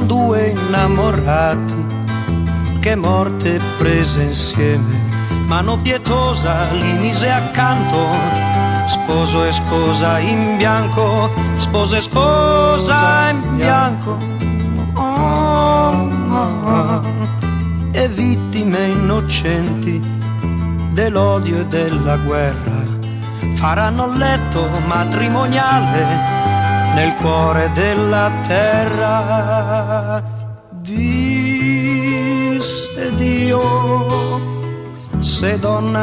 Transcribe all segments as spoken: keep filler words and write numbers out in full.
due innamorati che morte prese insieme, mano pietosa li mise accanto, sposo e sposa in bianco, sposo e sposa in bianco, oh, oh, oh. E vittime innocenti dell'odio e della guerra faranno letto matrimoniale nel cuore della terra. Disse Dio, se donna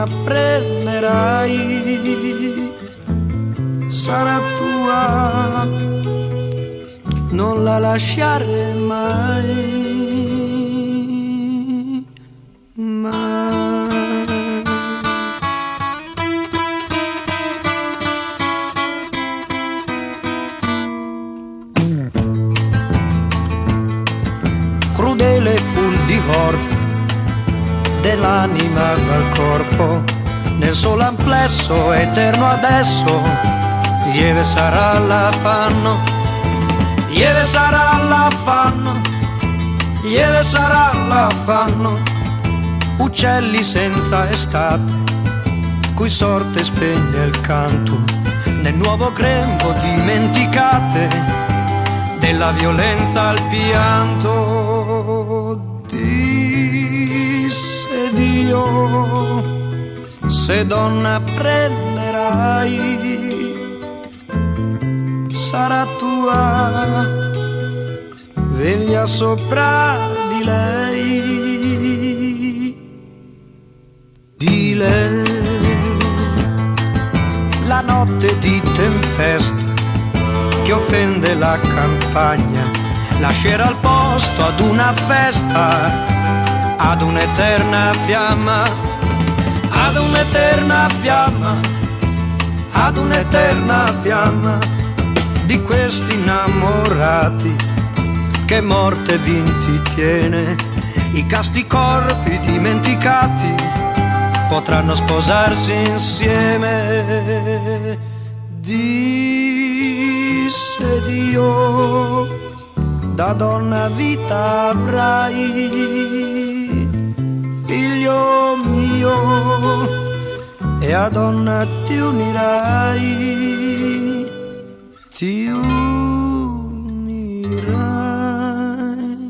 prenderai sarà tua, non la lasciare mai, mai. Crudele fu il divorzio dell'anima dal corpo, nel solo amplesso eterno adesso, lieve sarà l'affanno, lieve sarà l'affanno, lieve sarà l'affanno, uccelli senza estate, cui sorte spegne il canto, nel nuovo grembo dimenticate della violenza al pianto. Disse Dio, se donna prenderai sarà tua, veglia sopra di lei, di lei. La notte di tempesta che offende la campagna lascerà il posto ad una festa, ad un'eterna fiamma, ad un'eterna fiamma, ad un'eterna fiamma di questi innamorati che morte vinti tiene. I casti corpi dimenticati potranno sposarsi insieme. Disse Dio, da donna vita avrai, figlio mio, e a donna ti unirai, ti unirai.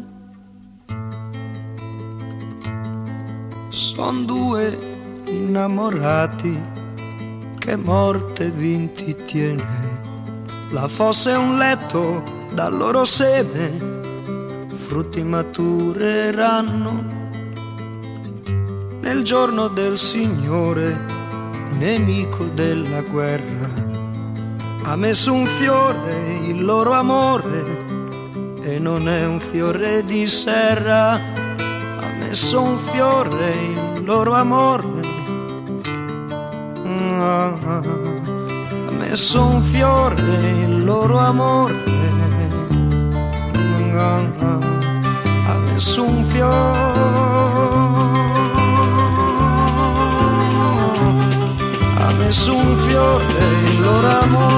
Son due innamorati che morte vinti tiene, la fossa è un letto dal loro seme, frutti matureranno nel giorno del Signore, nemico della guerra. Ha messo un fiore il loro amore e non è un fiore di serra. Ha messo un fiore il loro amore, ha messo un fiore il loro amore, ha messo un fiore, ha messo un fiore il loro amore.